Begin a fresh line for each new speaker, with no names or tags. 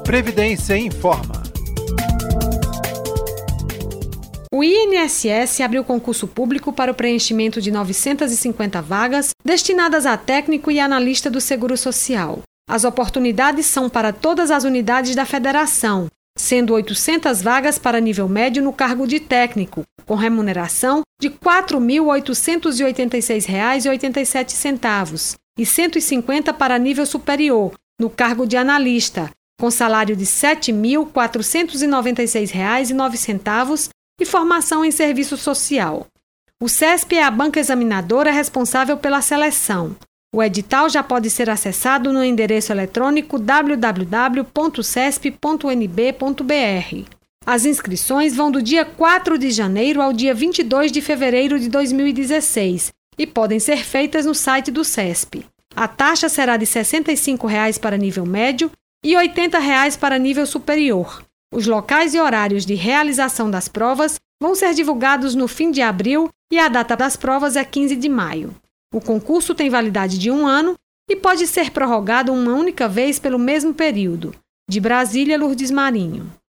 Previdência informa.
O INSS abriu concurso público para o preenchimento de 950 vagas destinadas a técnico e analista do Seguro Social. As oportunidades são para todas as unidades da federação, sendo 800 vagas para nível médio no cargo de técnico, com remuneração de R$ 4.886,87 e 150 para nível superior, no cargo de analista, com salário de R$ 7.496,09 e formação em serviço social. O CESP é a banca examinadora responsável pela seleção. O edital já pode ser acessado no endereço eletrônico www.cesp.nb.br. As inscrições vão do dia 4 de janeiro ao dia 22 de fevereiro de 2016 e podem ser feitas no site do CESP. A taxa será de R$ 65,00 para nível médio e R$ 80,00 para nível superior. Os locais e horários de realização das provas vão ser divulgados no fim de abril e a data das provas é 15 de maio. O concurso tem validade de 1 ano e pode ser prorrogado uma única vez pelo mesmo período. De Brasília, Lourdes Marinho.